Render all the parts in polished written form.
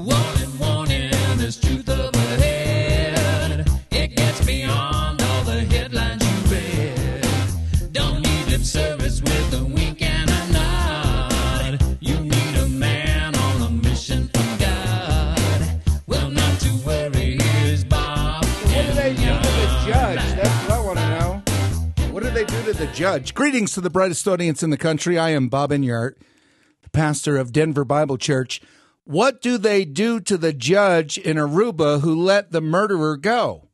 Warning, warning, there's truth up ahead. It gets beyond all the headlines you read. Don't need lip service with a wink and a nod. You need a man on a mission from God. Well, not to worry, here's Bob. What do they do to the judge? That's what I want to know. What do they do to the judge? Greetings to the brightest audience in the country. I am Bob Enyart, the pastor of Denver Bible Church. What do they do to the judge in Aruba who let the murderer go?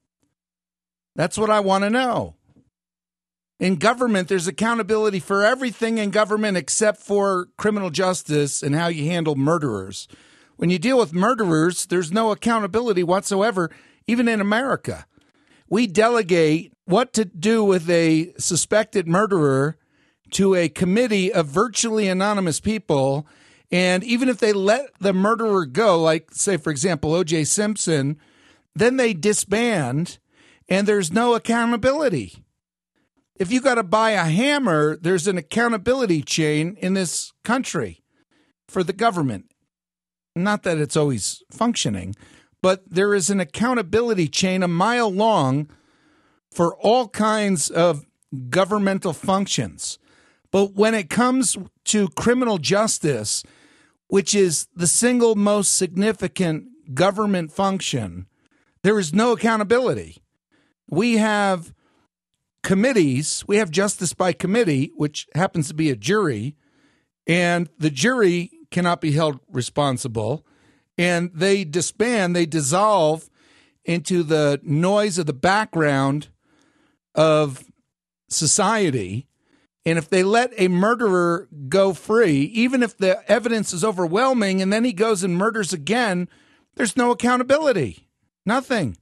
That's what I want to know. In government, there's accountability for everything in government except for criminal justice and how you handle murderers. When you deal with murderers, there's no accountability whatsoever, even in America. We delegate what to do with a suspected murderer to a committee of virtually anonymous people. And even if they let the murderer go, like, say, for example, O.J. Simpson, then they disband and there's no accountability. If you got to buy a hammer, there's an accountability chain in this country for the government. Not that it's always functioning, but there is an accountability chain a mile long for all kinds of governmental functions. But when it comes to criminal justice, which is the single most significant government function, there is no accountability. We have committees. We have justice by committee, which happens to be a jury, and the jury cannot be held responsible, and they disband, they dissolve into the noise of the background of society. And if they let a murderer go free, even if the evidence is overwhelming and then he goes and murders again, there's no accountability. Nothing.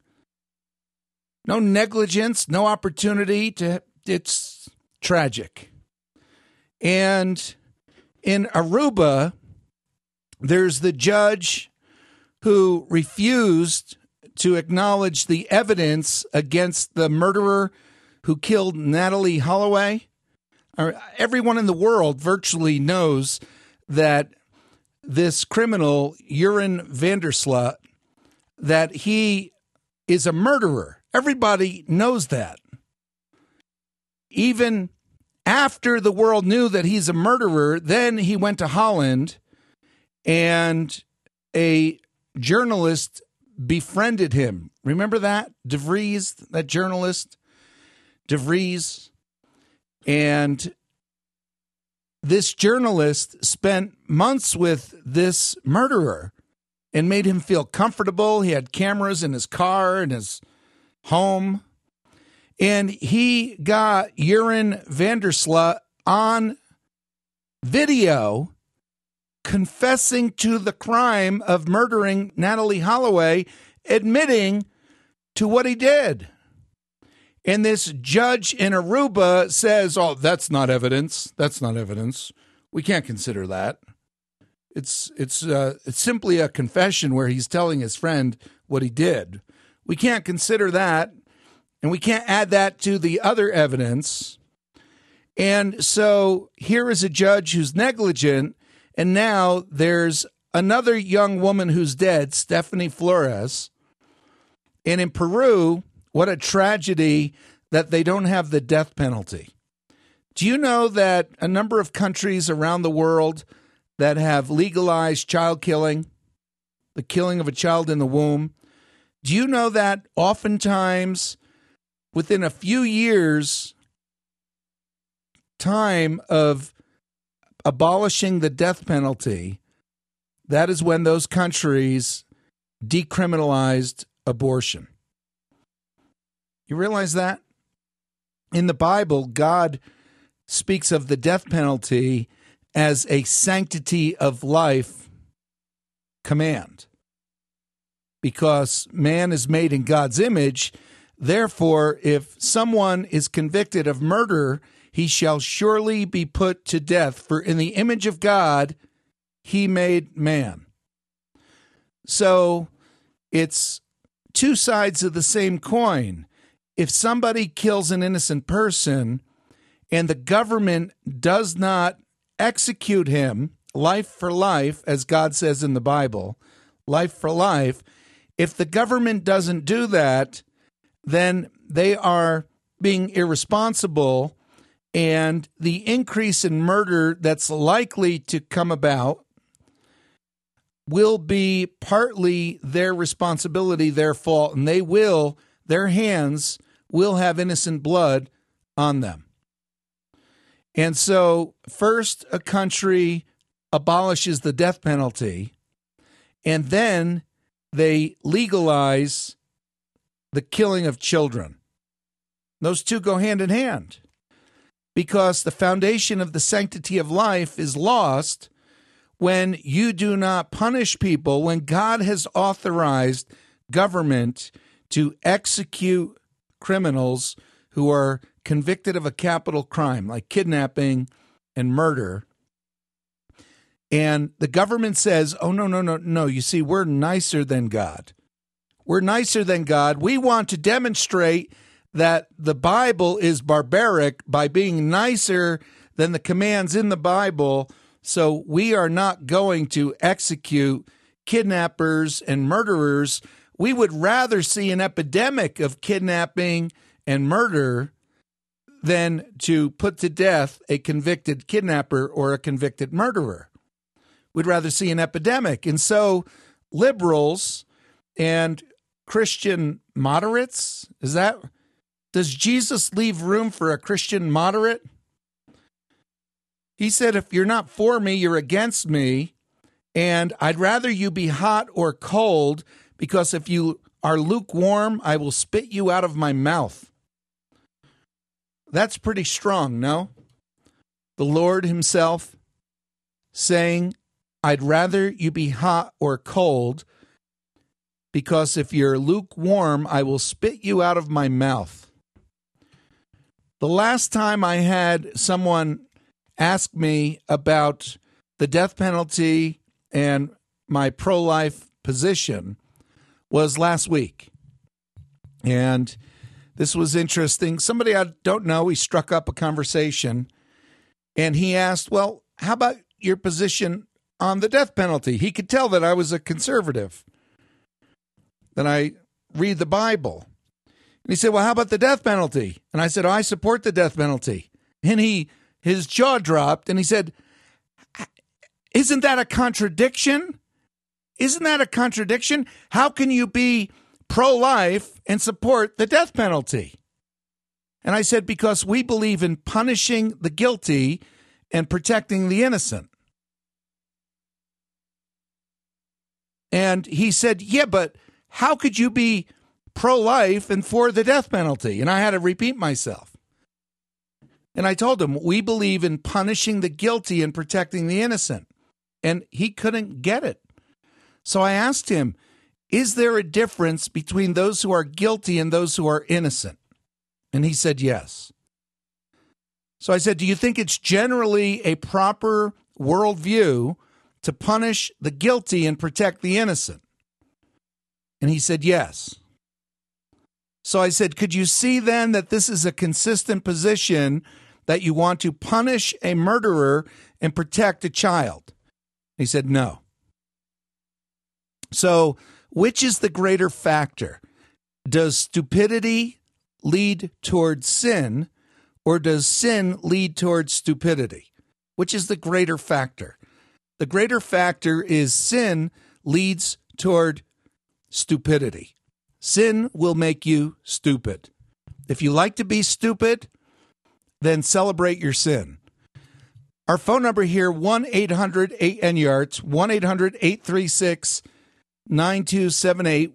No negligence, no opportunity to, it's tragic. And in Aruba, there's the judge who refused to acknowledge the evidence against the murderer who killed Natalee Holloway. Everyone in the world virtually knows that this criminal, Jeroen van der Sloot, that he is a murderer. Everybody knows that. Even after the world knew that he's a murderer, then he went to Holland and a journalist befriended him. Remember that? De Vries, that journalist? De Vries. And this journalist spent months with this murderer and made him feel comfortable. He had cameras in his car, in his home. And he got Jeroen van der Sloot on video confessing to the crime of murdering Natalee Holloway, admitting to what he did. And this judge in Aruba says, oh, that's not evidence. That's not evidence. We can't consider that. It's simply a confession where he's telling his friend what he did. We can't consider that, and we can't add that to the other evidence. And so here is a judge who's negligent, and now there's another young woman who's dead, Stephanie Flores. And in Peru, what a tragedy that they don't have the death penalty. Do you know that a number of countries around the world that have legalized child killing, the killing of a child in the womb, do you know that oftentimes within a few years' time of abolishing the death penalty, that is when those countries decriminalized abortion? You realize that? In the Bible, God speaks of the death penalty as a sanctity of life command. Because man is made in God's image, therefore, if someone is convicted of murder, he shall surely be put to death, for in the image of God, he made man. So it's two sides of the same coin. If somebody kills an innocent person and the government does not execute him life for life, as God says in the Bible, life for life. If the government doesn't do that, then they are being irresponsible, and the increase in murder that's likely to come about will be partly their responsibility, their fault, and their hands will have innocent blood on them. And so first a country abolishes the death penalty, and then they legalize the killing of children. Those two go hand in hand, because the foundation of the sanctity of life is lost when you do not punish people, when God has authorized government to execute criminals who are convicted of a capital crime like kidnapping and murder. And the government says, oh, no. You see, we're nicer than God. We're nicer than God. We want to demonstrate that the Bible is barbaric by being nicer than the commands in the Bible. So we are not going to execute kidnappers and murderers. We would rather see an epidemic of kidnapping and murder than to put to death a convicted kidnapper or a convicted murderer. We'd rather see an epidemic. And so liberals and Christian moderates, does Jesus leave room for a Christian moderate? He said, if you're not for me, you're against me, and I'd rather you be hot or cold, because if you are lukewarm, I will spit you out of my mouth. That's pretty strong, no? The Lord himself saying, I'd rather you be hot or cold, because if you're lukewarm, I will spit you out of my mouth. The last time I had someone ask me about the death penalty and my pro-life position was last week. And this was interesting. Somebody I don't know, he struck up a conversation, and he asked, well, how about your position on the death penalty? He could tell that I was a conservative, that I read the Bible. And he said, well, how about the death penalty? And I said, I support the death penalty. And his jaw dropped, and he said, isn't that a contradiction? Isn't that a contradiction? How can you be pro-life and support the death penalty? And I said, because we believe in punishing the guilty and protecting the innocent. And he said, yeah, but how could you be pro-life and for the death penalty? And I had to repeat myself. And I told him, we believe in punishing the guilty and protecting the innocent. And he couldn't get it. So I asked him, is there a difference between those who are guilty and those who are innocent? And he said, yes. So I said, do you think it's generally a proper worldview to punish the guilty and protect the innocent? And he said, yes. So I said, could you see then that this is a consistent position, that you want to punish a murderer and protect a child? He said, no. So which is the greater factor? Does stupidity lead towards sin, or does sin lead towards stupidity? Which is the greater factor? The greater factor is sin leads toward stupidity. Sin will make you stupid. If you like to be stupid, then celebrate your sin. Our phone number here, 1-800-8-NYARDS, 1-800-836-9278,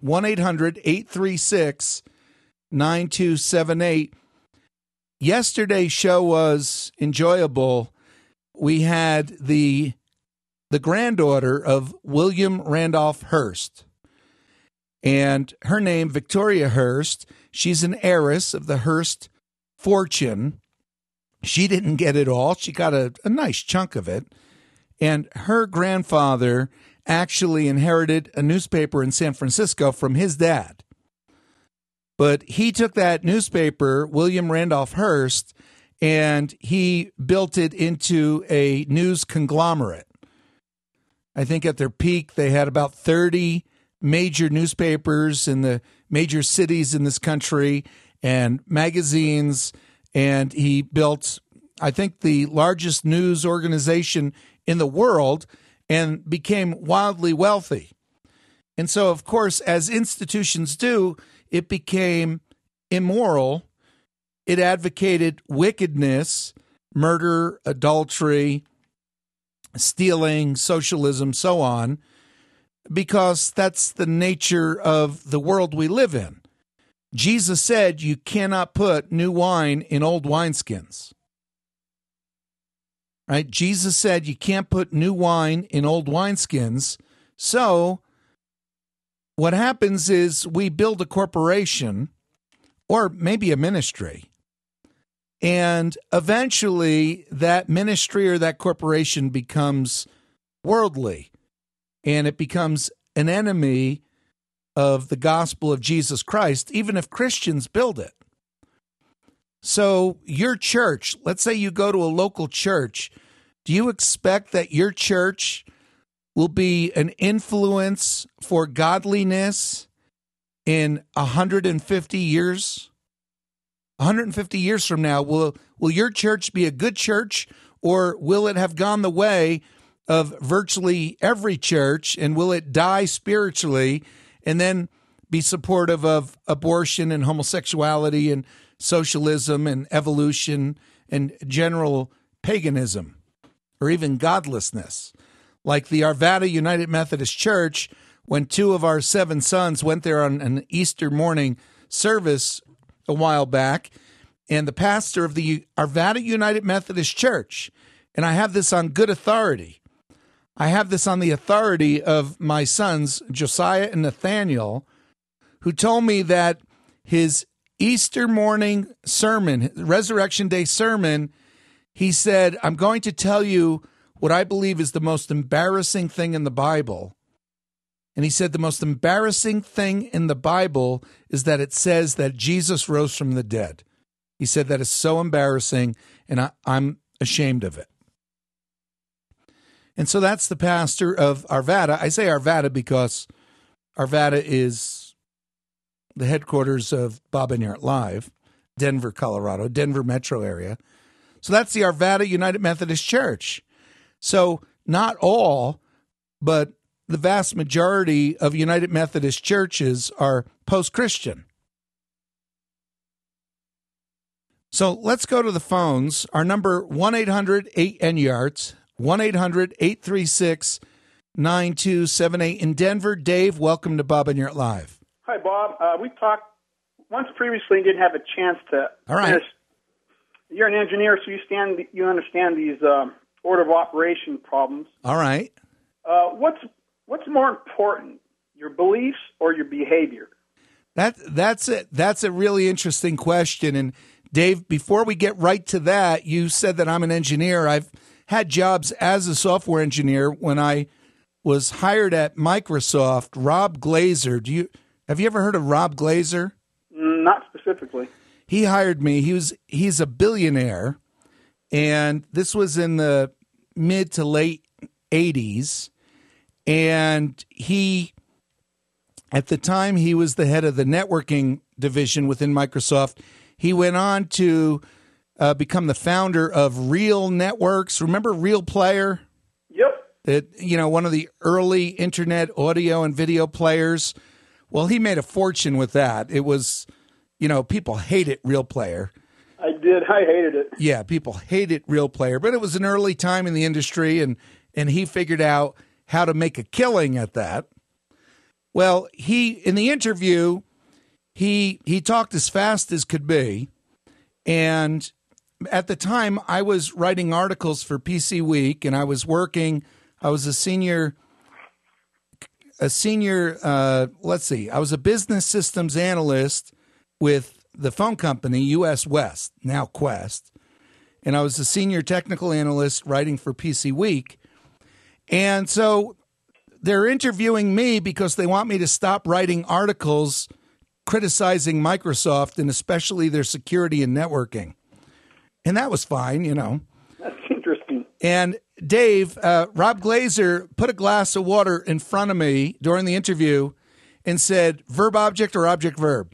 1-800-836-9278. Yesterday's show was enjoyable. We had the granddaughter of William Randolph Hearst, and her name, Victoria Hearst. She's an heiress of the Hearst fortune. She didn't get it all. She got a nice chunk of it. And her grandfather actually inherited a newspaper in San Francisco from his dad. But he took that newspaper, William Randolph Hearst, and he built it into a news conglomerate. I think at their peak, they had about 30 major newspapers in the major cities in this country and magazines. And he built, I think, the largest news organization in the world and became wildly wealthy. And so, of course, as institutions do, it became immoral. It advocated wickedness, murder, adultery, stealing, socialism, so on, because that's the nature of the world we live in. Jesus said you cannot put new wine in old wineskins. Right? Jesus said you can't put new wine in old wineskins. So what happens is we build a corporation or maybe a ministry, and eventually that ministry or that corporation becomes worldly, and it becomes an enemy of the gospel of Jesus Christ, even if Christians build it. So your church, let's say you go to a local church, do you expect that your church will be an influence for godliness in 150 years? 150 years from now, will your church be a good church, or will it have gone the way of virtually every church, and will it die spiritually and then be supportive of abortion and homosexuality and socialism and evolution and general paganism or even godlessness? Like the Arvada United Methodist Church, when 2 of our 7 sons went there on an Easter morning service a while back, and the pastor of the Arvada United Methodist Church, and I have this on good authority. I have this on the authority of my sons, Josiah and Nathaniel, who told me that his Easter morning sermon, Resurrection Day sermon, he said, I'm going to tell you what I believe is the most embarrassing thing in the Bible. And he said the most embarrassing thing in the Bible is that it says that Jesus rose from the dead. He said that is so embarrassing, and I'm ashamed of it. And so that's the pastor of Arvada. I say Arvada because Arvada is the headquarters of Bob and Yart Live, Denver, Colorado, Denver metro area. So that's the Arvada United Methodist Church. So not all, but the vast majority of United Methodist churches are post-Christian. So let's go to the phones. Our number, 1-800-8-NYARTS, 1-800-836-9278 in Denver. Dave, welcome to Bob and Yart Live. Hi, Bob. We talked once previously and didn't have a chance to All right. finish. You're an engineer, so you understand these order of operation problems. All right. What's more important, your beliefs or your behavior? That's it. That's a really interesting question. And Dave, before we get right to that, you said that I'm an engineer. I've had jobs as a software engineer. When I was hired at Microsoft, Rob Glazer, have you ever heard of Rob Glazer? Not specifically. He hired me. He's a billionaire, and this was in the mid to late 80s. And at the time, he was the head of the networking division within Microsoft. He went on to become the founder of Real Networks. Remember Real Player? Yep. One of the early internet audio and video players. Well, he made a fortune with that. It was, people hated Real Player. I did. I hated it. Yeah, people hated Real Player, but it was an early time in the industry, and he figured out how to make a killing at that. Well, in the interview, he talked as fast as could be, and at the time, I was writing articles for PC Week, and I was a senior, I was a business systems analyst with the phone company US West, now Quest, and I was a senior technical analyst writing for PC Week. And so they're interviewing me because they want me to stop writing articles criticizing Microsoft and especially their security and networking. And that was fine, That's interesting. And Dave, Rob Glazer put a glass of water in front of me during the interview and said, verb object or object verb?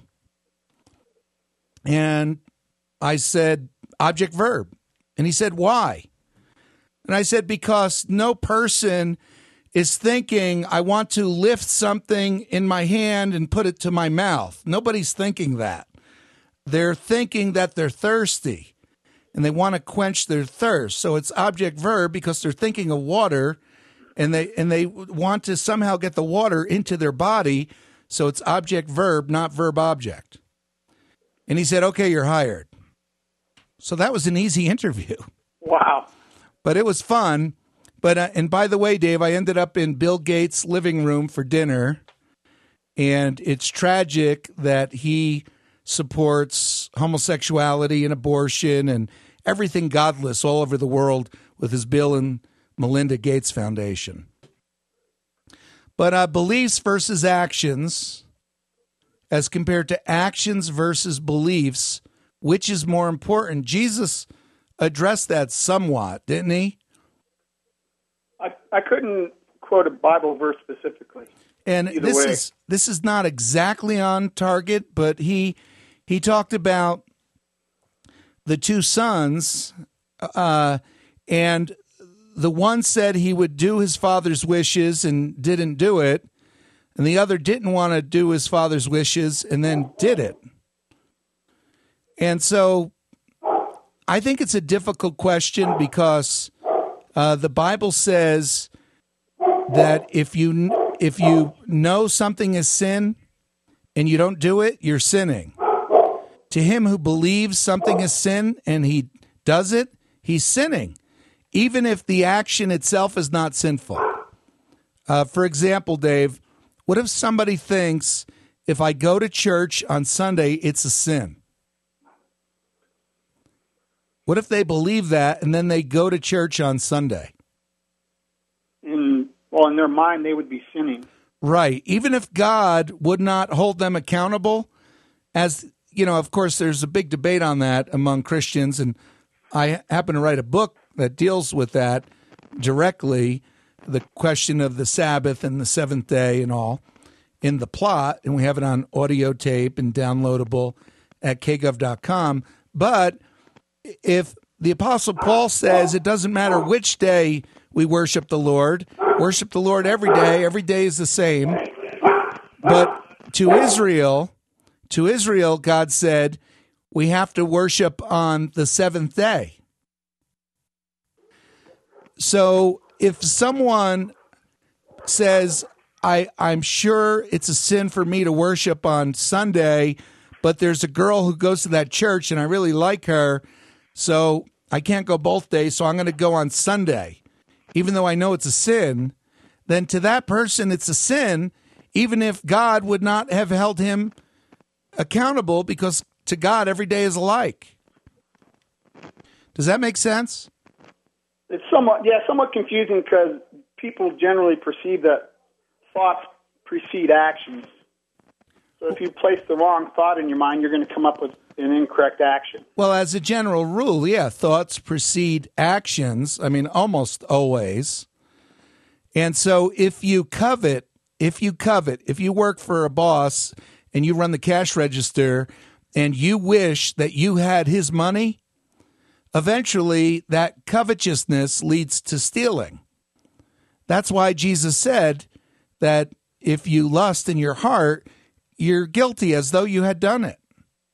And I said, object verb. And he said, why? And I said, because no person is thinking, I want to lift something in my hand and put it to my mouth. Nobody's thinking that. They're thinking that they're thirsty and they want to quench their thirst. So it's object verb because they're thinking of water and they want to somehow get the water into their body. So it's object verb, not verb object. And he said, okay, you're hired. So that was an easy interview. Wow. But it was fun. But and by the way, Dave, I ended up in Bill Gates' living room for dinner, and it's tragic that he supports homosexuality and abortion and everything godless all over the world with his Bill and Melinda Gates Foundation. But beliefs versus actions, as compared to actions versus beliefs, which is more important? Jesus addressed that somewhat, didn't he? I couldn't quote a Bible verse specifically. And this is not exactly on target, but he talked about the two sons, and the one said he would do his father's wishes and didn't do it, and the other didn't want to do his father's wishes and then did it. And so I think it's a difficult question because the Bible says that if you know something is sin and you don't do it, you're sinning. To him who believes something is sin and he does it, he's sinning, even if the action itself is not sinful. For example, Dave, what if somebody thinks if I go to church on Sunday, it's a sin? What if they believe that and then they go to church on Sunday? In their mind, they would be sinning. Right. Even if God would not hold them accountable, as, you know, of course, there's a big debate on that among Christians, and I happen to write a book that deals with that directly, the question of the Sabbath and the seventh day and all, in the plot, and we have it on audio tape and downloadable at kgov.com. But if the Apostle Paul says it doesn't matter which day we worship the Lord every day is the same. But to Israel, God said, we have to worship on the seventh day. So if someone says, I'm sure it's a sin for me to worship on Sunday, but there's a girl who goes to that church and I really like her, so I can't go both days, so I'm going to go on Sunday, even though I know it's a sin, then to that person it's a sin, even if God would not have held him accountable, because to God every day is alike. Does that make sense? It's somewhat confusing because people generally perceive that thoughts precede actions. So if you place the wrong thought in your mind, you're going to come up with an incorrect action. Well, as a general rule, yeah, thoughts precede actions. I mean, almost always. And so if you work for a boss and you run the cash register and you wish that you had his money, eventually that covetousness leads to stealing. That's why Jesus said that if you lust in your heart, you're guilty as though you had done it.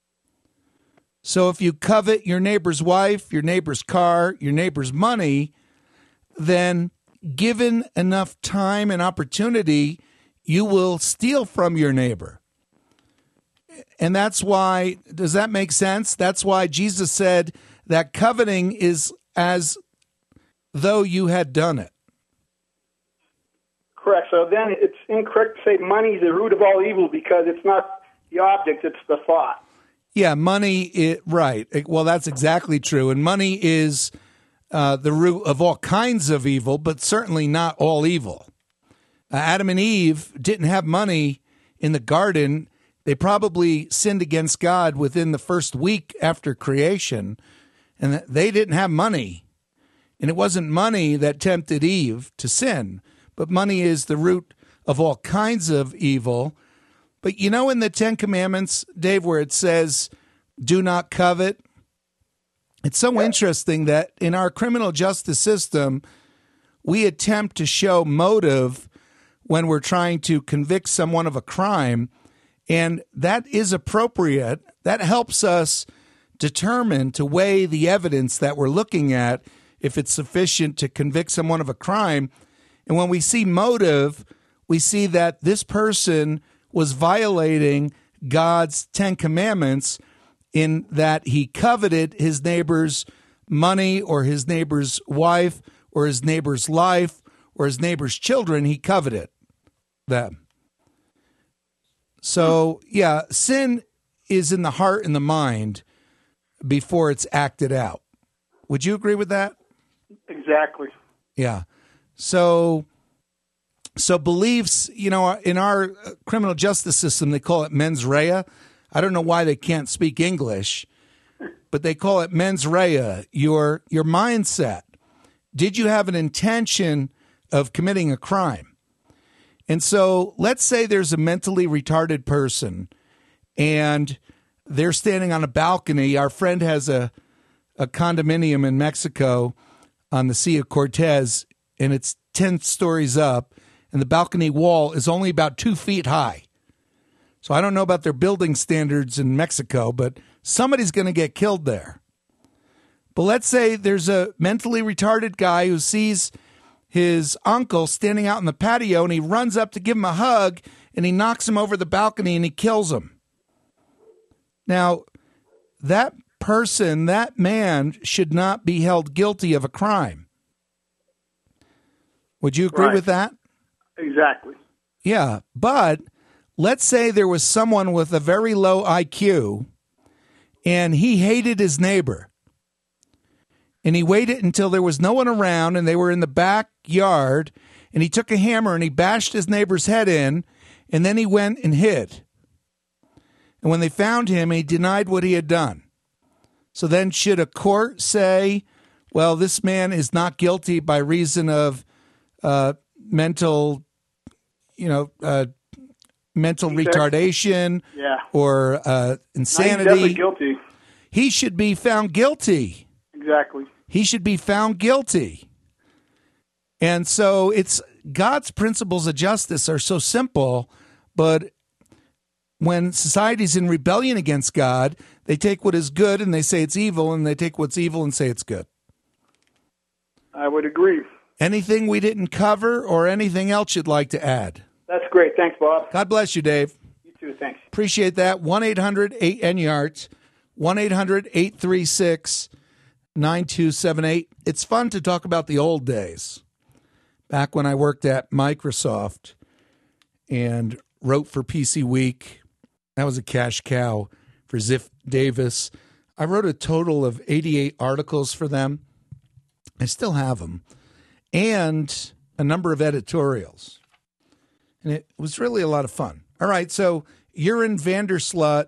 So if you covet your neighbor's wife, your neighbor's car, your neighbor's money, then given enough time and opportunity, you will steal from your neighbor. And that's why, does that make sense? That's why Jesus said that coveting is as though you had done it. Correct. So then it's incorrect to say money is the root of all evil because it's not the object, it's the thought. Yeah, money, right. Well, that's exactly true. And money is the root of all kinds of evil, but certainly not all evil. Adam and Eve didn't have money in the garden. They probably sinned against God within the first week after creation, and they didn't have money. And it wasn't money that tempted Eve to sin, but money is the root of all kinds of evil. But you know, in the Ten Commandments, Dave, where it says, do not covet, it's so interesting that in our criminal justice system, we attempt to show motive when we're trying to convict someone of a crime, and that is appropriate. That helps us determine to weigh the evidence that we're looking at if it's sufficient to convict someone of a crime. And when we see motive, we see that this person was violating God's 10 commandments in that he coveted his neighbor's money or his neighbor's wife or his neighbor's life or his neighbor's children. He coveted them. So, yeah, sin is in the heart and the mind before it's acted out. Would you agree with that? Exactly. Yeah. So beliefs, in our criminal justice system, they call it mens rea. I don't know why they can't speak English, but they call it mens rea, your mindset. Did you have an intention of committing a crime? And so let's say there's a mentally retarded person and they're standing on a balcony. Our friend has a condominium in Mexico on the Sea of Cortez, and it's 10 stories up, and the balcony wall is only about 2 feet high. So I don't know about their building standards in Mexico, but somebody's going to get killed there. But let's say there's a mentally retarded guy who sees his uncle standing out in the patio, and he runs up to give him a hug, and he knocks him over the balcony, and he kills him. Now, that person, that man, should not be held guilty of a crime. Would you agree with that? Exactly. Yeah, but let's say there was someone with a very low IQ, and he hated his neighbor. And he waited until there was no one around, and they were in the backyard, and he took a hammer and he bashed his neighbor's head in, and then he went and hid. And when they found him, he denied what he had done. So then should a court say, well, this man is not guilty by reason of mental retardation or insanity? No, he's definitely guilty. He should be found guilty. Exactly. He should be found guilty. And so it's God's principles of justice are so simple, but when society's in rebellion against God, they take what is good and they say it's evil, and they take what's evil and say it's good. I would agree. Anything we didn't cover or anything else you'd like to add? That's great. Thanks, Bob. God bless you, Dave. You too. Thanks. Appreciate that. 1-800-8-NYARDS, 1-800-836-9278. It's fun to talk about the old days. Back when I worked at Microsoft and wrote for PC Week. That was a cash cow for Ziff Davis. I wrote a total of 88 articles for them. I still have them. And a number of editorials. And it was really a lot of fun. All right, so Urine Vanderslut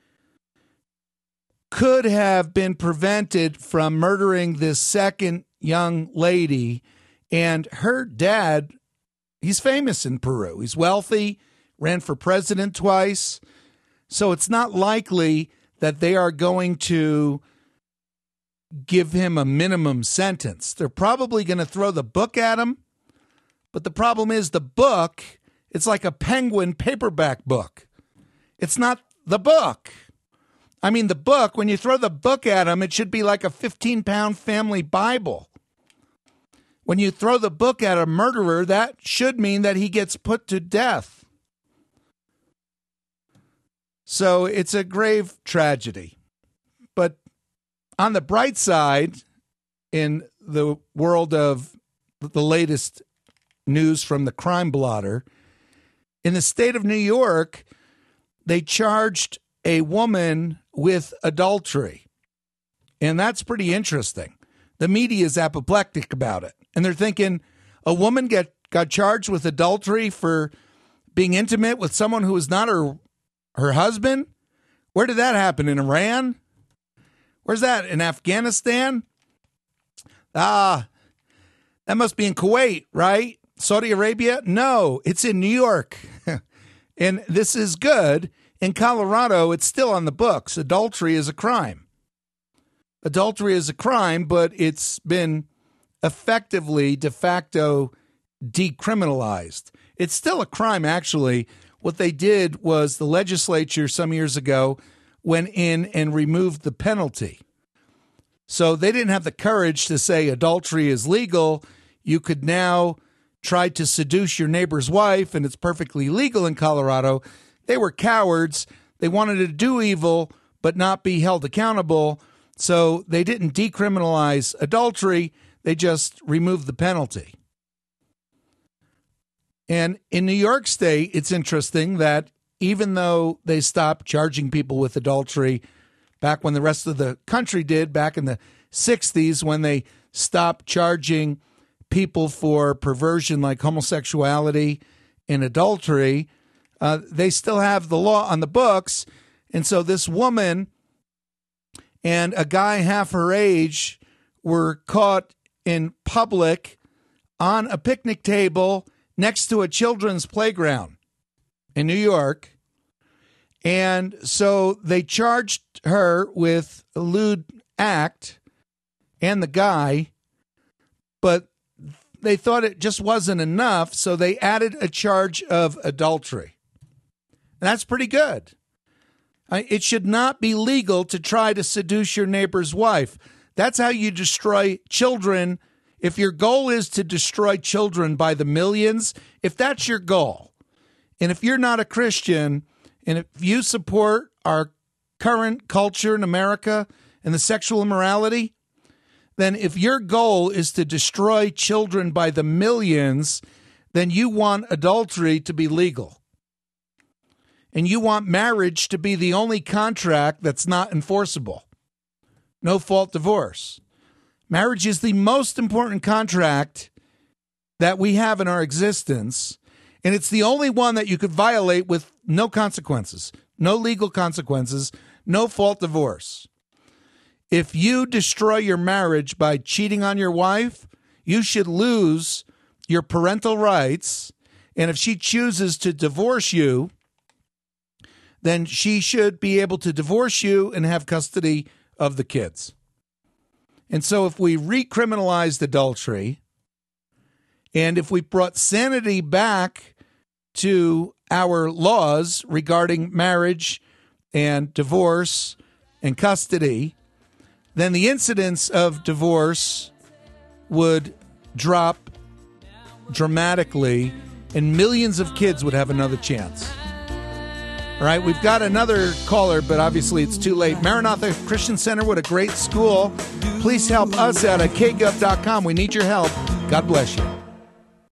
could have been prevented from murdering this second young lady. And her dad, he's famous in Peru. He's wealthy, ran for president twice. So it's not likely that they are going to give him a minimum sentence. They're probably going to throw the book at him. But the problem is the book, it's like a Penguin paperback book. It's not the book. I mean, the book, when you throw the book at him, it should be like a 15-pound family Bible. When you throw the book at a murderer, that should mean that he gets put to death. So it's a grave tragedy. But on the bright side, in the world of the latest news from the Crime Blotter, in the state of New York, they charged a woman with adultery. And that's pretty interesting. The media is apoplectic about it. And they're thinking, a woman got charged with adultery for being intimate with someone who was not her husband? Where did that happen? In Iran? Where's that? In Afghanistan? That must be in Kuwait, right? Saudi Arabia? No, it's in New York. And this is good. In Colorado, it's still on the books. Adultery is a crime. Adultery is a crime, but it's been effectively, de facto, decriminalized. It's still a crime, actually. What they did was the legislature some years ago went in and removed the penalty. So they didn't have the courage to say adultery is legal. You could now try to seduce your neighbor's wife, and it's perfectly legal in Colorado. They were cowards. They wanted to do evil but not be held accountable. So they didn't decriminalize adultery. They just removed the penalty. And in New York State, it's interesting that even though they stopped charging people with adultery back when the rest of the country did, back in the 60s, when they stopped charging people for perversion like homosexuality and adultery, they still have the law on the books. And so this woman and a guy half her age were caught in public on a picnic table next to a children's playground in New York. And so they charged her with a lewd act and the guy, but they thought it just wasn't enough, so they added a charge of adultery. That's pretty good. It should not be legal to try to seduce your neighbor's wife. That's how you destroy children. If your goal is to destroy children by the millions, if that's your goal, and if you're not a Christian, and if you support our current culture in America and the sexual immorality, then if your goal is to destroy children by the millions, then you want adultery to be legal. And you want marriage to be the only contract that's not enforceable. No fault divorce. Marriage is the most important contract that we have in our existence, and it's the only one that you could violate with no consequences, no legal consequences, no fault divorce. If you destroy your marriage by cheating on your wife, you should lose your parental rights, and if she chooses to divorce you, then she should be able to divorce you and have custody of the kids. And so if we recriminalized adultery, and if we brought sanity back to our laws regarding marriage and divorce and custody, then the incidence of divorce would drop dramatically and millions of kids would have another chance. All right, we've got another caller, but obviously it's too late. Maranatha Christian Center, what a great school. Please help us out at kgov.com. We need your help. God bless you.